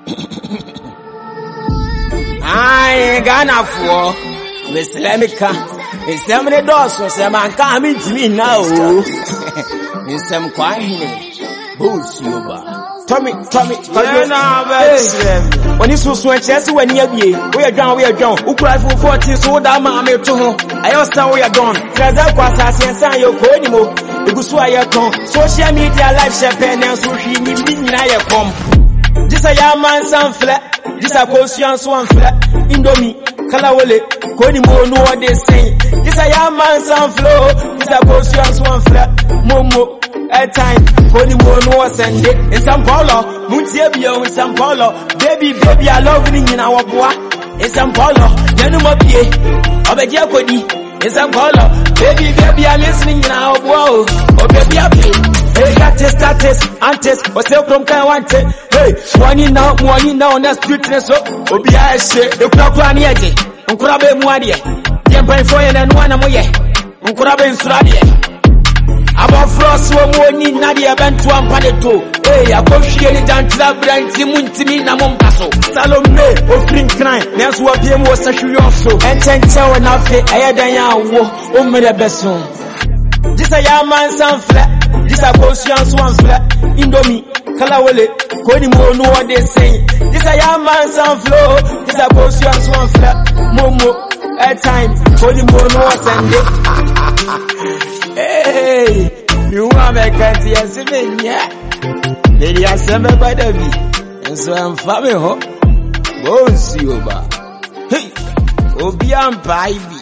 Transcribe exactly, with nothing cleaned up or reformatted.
Ai Ghana for Islamika. Islamine doso se man ka mi ntimi na o. Islam kwahine. Bosuoba. Tommy, Tommy, Tommy, na be. When you so so chese when you abie, we are down, we are down. Who cry for forty so that man me to ho. Ayo stand we are done. Traza kwa asase ensan yo ko ni mo. Egusu aye kon. Social media live share pen and so hwi ni bi nyina ye kom. This a young man san flat. This a conscience one flat. Indomie, Kalawole, Koni mo know what they say. This a young man san flow. This a conscience one flat. Momo, at time, Koni mo know what send it. In Sao Paulo, Mutiabio in Sao Paulo. Baby, baby, I love you in our boy. In Sao Paulo, Yanuma Pie, Obedia Kodi. In Sao Paulo, baby, baby, I'm listening in our boy. Oh, baby, I play. Hey, got this, got this, antes, or still from kind want it. Hey, money now, money now on the street, so, Obi, I say, the crowd one yet. Unkurabe Muadia, Yampay for and one amoye. Unkurabe in Suradia. About Frost, one morning, Nadia Bantuan Paneto. Hey, I go share it down to that brand, Timuntimi Namompaso. Salome, offering crime, that's what P M was a shoe also. And ten tower and after Ayadaya, oh, my beson. This a young man, some flat. This a conscience one flat. Indomie, Kalawole, Koni mo know what they say. This a young man, some flow. This a conscience one flat. Momo, at time, Koni mo know what send it. Hey, you want me can't yes, yeah. Lady assemble by the bee. And so I'm family, ho. Bones you ba. Hey, Obian Pai.